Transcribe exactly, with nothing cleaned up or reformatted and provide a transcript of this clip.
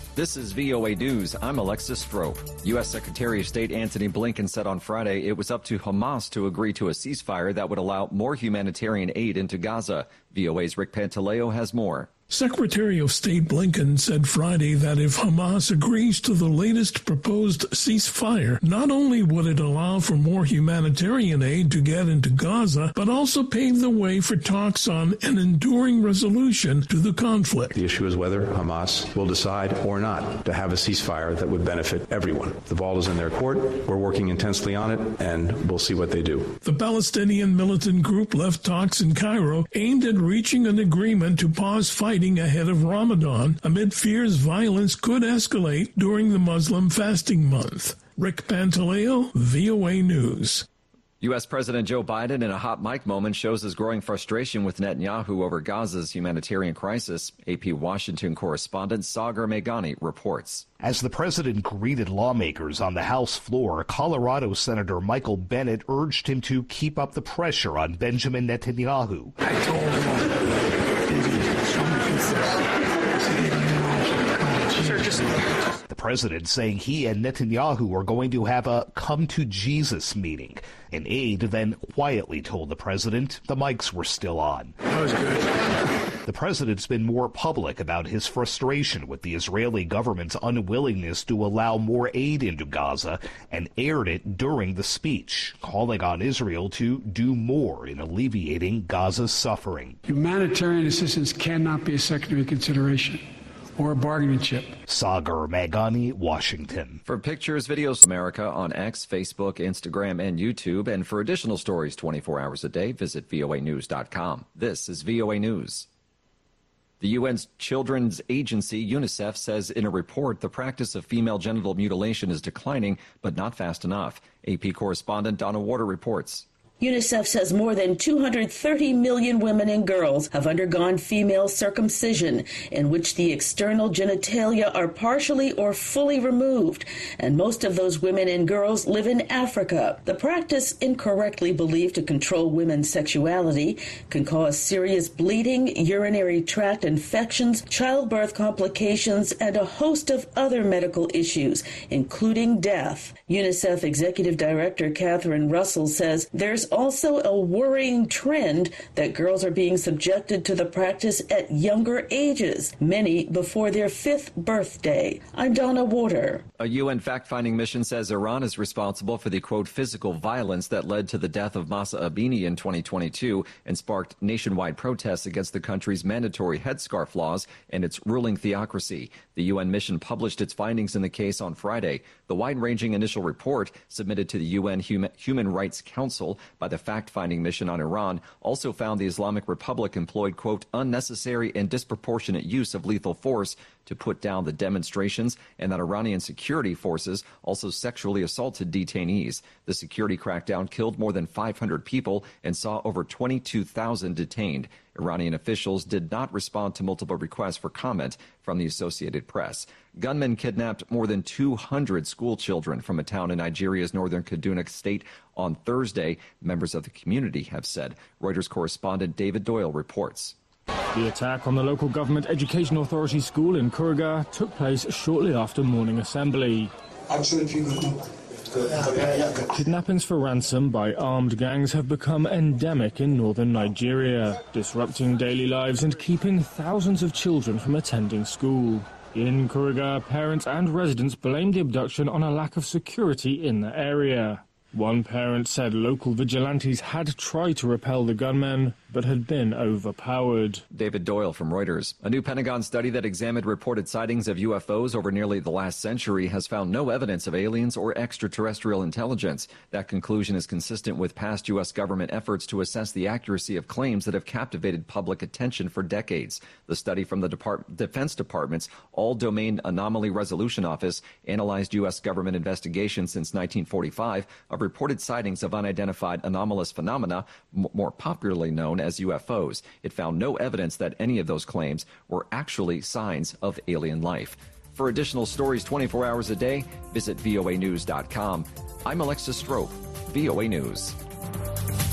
This is V O A News. I'm Alexis Strope. U S. Secretary of State Antony Blinken said on Friday it was up to Hamas to agree to a ceasefire that would allow more humanitarian aid into Gaza. V O A's Rick Pantaleo has more. Secretary of State Blinken said Friday that if Hamas agrees to the latest proposed ceasefire, not only would it allow for more humanitarian aid to get into Gaza, but also pave the way for talks on an enduring resolution to the conflict. The issue is whether Hamas will decide or not to have a ceasefire that would benefit everyone. The ball is in their court. We're working intensely on it, and we'll see what they do. The Palestinian militant group left talks in Cairo aimed at reaching an agreement to pause fighting ahead of Ramadan amid fears violence could escalate during the Muslim fasting month. Rick Pantaleo, V O A News. U S. President Joe Biden in a hot mic moment shows his growing frustration with Netanyahu over Gaza's humanitarian crisis. A P Washington correspondent Sagar Meghani reports. As the president greeted lawmakers on the House floor, Colorado Senator Michael Bennet urged him to keep up the pressure on Benjamin Netanyahu. I told him. The president saying he and Netanyahu are going to have a come-to-Jesus meeting. An aide then quietly told the president the mics were still on. That was good. The president's been more public about his frustration with the Israeli government's unwillingness to allow more aid into Gaza and aired it during the speech, calling on Israel to do more in alleviating Gaza's suffering. Humanitarian assistance cannot be a secondary consideration or a bargaining chip. Sagar Meghani, Washington. For pictures, videos, America on X, Facebook, Instagram, and YouTube. And for additional stories twenty-four hours a day, visit V O A news dot com. This is V O A News. The U N's Children's Agency, UNICEF, says in a report the practice of female genital mutilation is declining, but not fast enough. A P correspondent Donna Warder reports. UNICEF says more than two hundred thirty million women and girls have undergone female circumcision, in which the external genitalia are partially or fully removed, and most of those women and girls live in Africa. The practice, incorrectly believed to control women's sexuality, can cause serious bleeding, urinary tract infections, childbirth complications, and a host of other medical issues, including death. UNICEF Executive Director Catherine Russell says there's also a worrying trend that girls are being subjected to the practice at younger ages, many before their fifth birthday. I'm Donna Warder. A U N fact-finding mission says Iran is responsible for the, quote, physical violence that led to the death of Mahsa Amini in twenty twenty-two and sparked nationwide protests against the country's mandatory headscarf laws and its ruling theocracy. The U N mission published its findings in the case on Friday. The wide-ranging initial report submitted to the U N Human, Human Rights Council by the fact-finding mission on Iran also found the Islamic Republic employed, quote, unnecessary and disproportionate use of lethal force to put down the demonstrations, and that Iranian security forces also sexually assaulted detainees. The security crackdown killed more than five hundred people and saw over twenty-two thousand detained. Iranian officials did not respond to multiple requests for comment from the Associated Press. Gunmen kidnapped more than two hundred school children from a town in Nigeria's northern Kaduna state on Thursday, members of the community have said. Reuters correspondent David Doyle reports. The attack on the local government education authority school in Kuriga took place shortly after morning assembly. Kidnappings for ransom by armed gangs have become endemic in northern Nigeria, disrupting daily lives and keeping thousands of children from attending school. In Kuriga, parents and residents blamed the abduction on a lack of security in the area. One parent said local vigilantes had tried to repel the gunmen, but had been overpowered. David Doyle from Reuters. A new Pentagon study that examined reported sightings of U F Os over nearly the last century has found no evidence of aliens or extraterrestrial intelligence. That conclusion is consistent with past U S government efforts to assess the accuracy of claims that have captivated public attention for decades. The study from the Depart- Defense Department's All-Domain Anomaly Resolution Office analyzed U S government investigations since nineteen forty-five of reported sightings of unidentified anomalous phenomena, m- more popularly known as U F Os. It found no evidence that any of those claims were actually signs of alien life. For additional stories twenty-four hours a day, visit V O A news dot com. I'm Alexis Strope, V O A News.